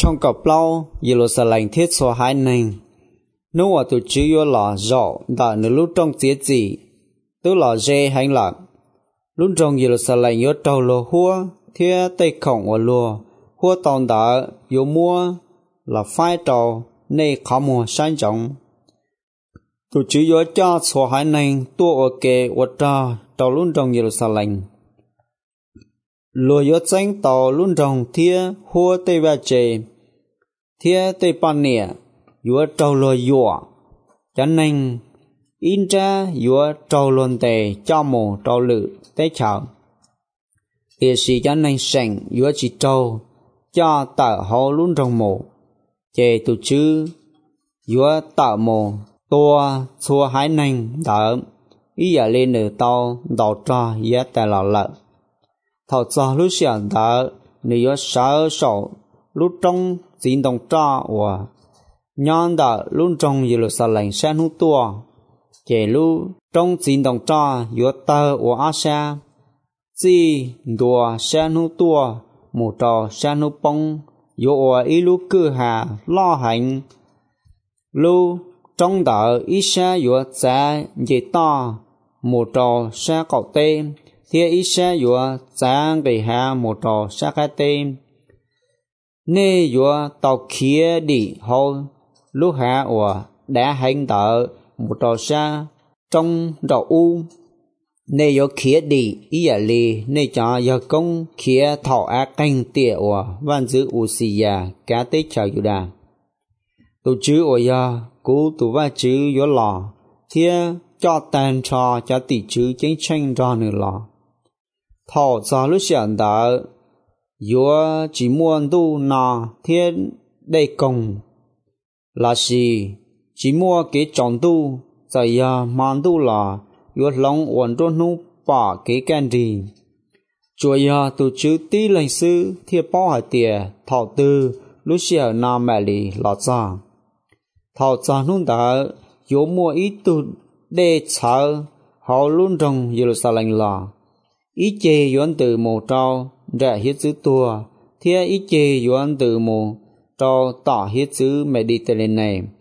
trong cặp lâu Jerusalem thiết số hai nền nếu mà tụi chữ yo là rõ đã nửa lúc trong tiết gì tức là dễ hành lạc lúc trong Jerusalem yo trâu lô hua thiết tây khổng và lùa hua tòn đã yo mua là phái trâu nên khó mua sáng trọng tụi chữ yo cho số hai nền tua ở kề và trâu lúc trong Jerusalem lùa yo tranh tàu lúc trong thiết hua tây ba chê thiết tây pan nè yo trâu lùa yo cho nên in ra yo trâu luôn tề cho mồ trâu lự tế chào hiện sĩ cho nên sành yo chỉ trâu cho tạo hậu luôn trong mồ chê tụ chữ yo tạo mồ tua xua hái nành đỡ ý giả lên nửa tàu đào trò yết tại lọ lợ thảo cho lúc xuyên đỡ nếu yo sợ sổ lúc trong dính đồng trò và nhân đã luôn trong Jerusalem sáng hút tua kể lúc trong dính đồng trò yo tơ và Asia chỉ đùa sáng hút tua một trò sáng hút bông yo ở ý lúc cư hà lo hành lúc trong đó ý xa yo giá dễ to một trò sáng cậu tên thì ý xa yo giá về hà một trò sáng cái tên nên yo tàu kia đi hậu lúc hạ và đã hành tợ một trò xa trong đầu u nên yo kia đi ý giả lì nên cho yo công kia thọ ác canh tỉa và văn giữ u xì ya cá tế chào yu đà tụ chữ ở yo cú tụ va chữ yo lò thia cho tàn trò cho tỷ chữ chiến tranh ra nữa lò thọ cho lúc xuyên tợ yo chỉ muốn tu nọ thiên đây công là gì chỉ mua cái chọn tu tại màn tu là yo lòng ổn trôn nu bỏ cái can gì chúa ya tu chữ tí lãnh sư thiệp bao hải tiề thọ tư lúc xưa nam mẹ lì lọt ra thọ ra nun đã yo mua ít tu để chờ họ luôn trong Jerusalem là ít chê yo từ một trâu đã hết chữ tua thiê ít chê yo từ một trâu tỏ hết chữ Mediterranean này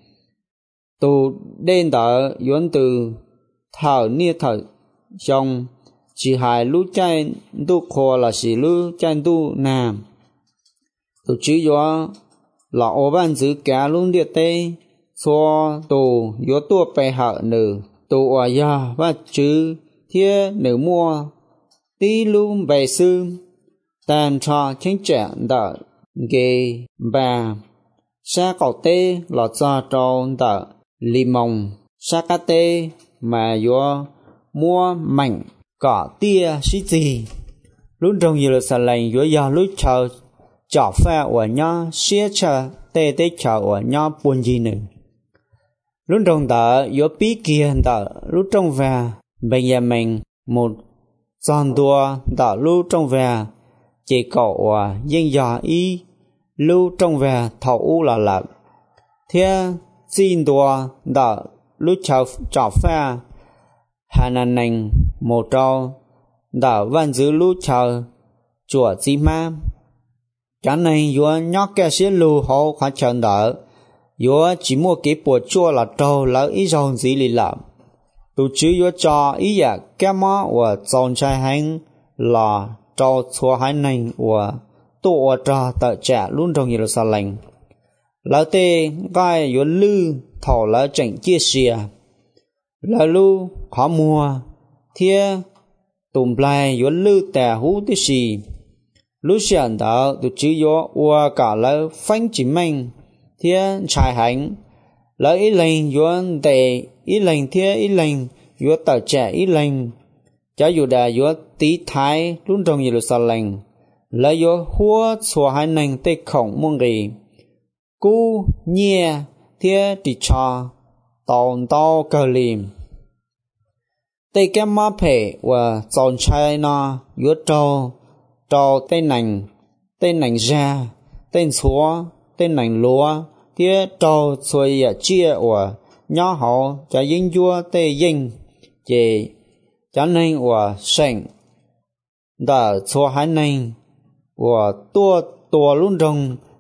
tu đen đã yuan từ thảo nia thảo trong chỉ hai lúc chạy tu khó là chỉ lúc chạy tu nam tu chữ yo là ô ban chữ cả luôn địa tây cho tu yo tua bè hạ nữ tu ở ya và chữ thiê nữ mua tí luôn về sư tàn trò chính trẻ đã ghê bà sa cầu tê là cho trâu đã limon sakate mà yo mua mảnh cỏ tia xí gì lúc trong Jerusalem yo ya lúc chờ chảo pha ở nhau xía chờ tê tê chờ ở nhau buồn gì nữa lúc trong đó yo bí kia đó lúc trong về Benjamin một giòn đua đó lúc trong về chỉ cậu ở dân già y lúc trong về thầu u là lợn thế xin đùa đã lúc chào pha hà nàn nành một trâu đã văn giữ lúc chào chùa chi ma cái này yo nhóc cái xe lù họ khá chọn đỡ yo chỉ mua cái bộ chua là trâu là ít dòng gì lì làm tụ chữ yo cho ý ya cái má và dòng trai hành là trâu chua hai nành và tổ trà tại trẻ luôn trong Jerusalem lão tê gai yo lư thọ lão chỉnh chia sẻ lão lu khó mua thia tụm lại yo lư tè hú tí xì lúc xuyên đó tụ chữ yo qua cả lão phanh chỉ mình thia trái hành lão ý lệnh yo tề ý lệnh thia ý lệnh yo tại trẻ ý lệnh cho dù đã yo tí thái luôn trong Jerusalem là yo hua xua hai nành tê khổng mong gì cú nhẹ thia đi cho tòn to cờ lim tây cái má phê và chọn trái na yo trâu tây nành ra tên xóa tên nành lúa thia trâu xuôi chia và nhỏ họ cho dính vua tây dính chỉ cho nên và sành đã xóa hai nành và tua luôn trong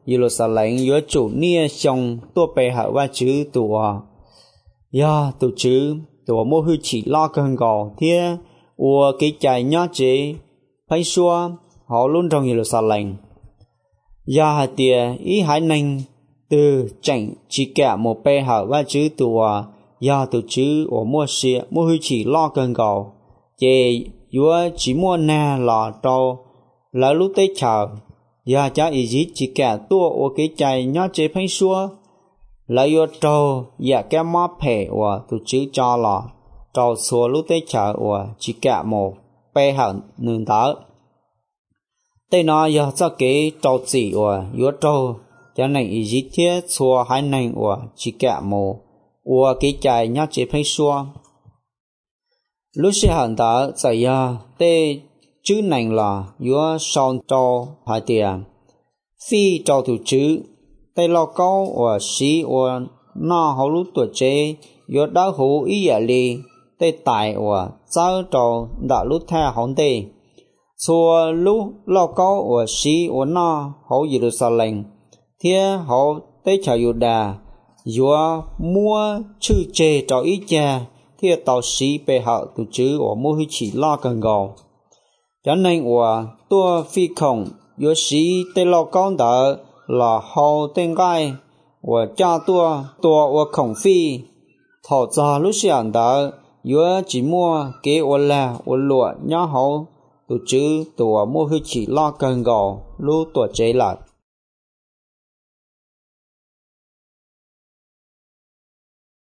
Jerusalem yếu chủ nia xong tua bè hạ và chữ tùa ya tụ chữ tùa mô hư chỉ lo cơn gò thế ua cái chạy nhớ chế phải xua họ luôn trong Jerusalem ya hạt tiề ý hải nành từ chẳng chỉ cả một bè hạ và chữ tùa ya tụ chữ ua mua xịa mô hư chỉ lo cơn gò chế yếu chỉ mua nè là trâu là lúc tết chờ ya cha ý gì chỉ cả tua ua cái chạy nhớ chế phải xua là yếu trâu ya cái má phê ua tụ chữ cho là trâu xua lúc tết chờ ua chỉ cả một bè hạ nương tớ đây nó giờ cho cái trâu chỉ ua yếu trâu cho nên ý gì thế xua hai nành ua chỉ cả một ua cái chạy nhớ chế phải xua lúc sẽ hẳn ta giải ya tê chữ nành là yếu son trâu hai tiền phi trâu thủ chữ tê lo câu ua xí ua na hậu lúc tuổi chế yếu đau hữu ý giả li tê tài ua giáo trâu đã lúc theo hỗn tê xua lúc lo câu ua xí ua na hậu Jerusalem thế hậu tê chào yếu đà yếu mua chữ chế trâu ý cha thế tàu sĩ bề hậu tụ chữ ở mô hư chỉ lo cần gò cho nên ở tua phi khổng yếu sĩ tê lo con đỡ là hậu tên gai ở cha tua ở khổng phi thọ ra lúc xuyên đỡ yếu chỉ mua kế ở là ở lụa nhá hậu tụ chữ tụ ở mô hư chỉ lo cần gò lúc tuổi chế lại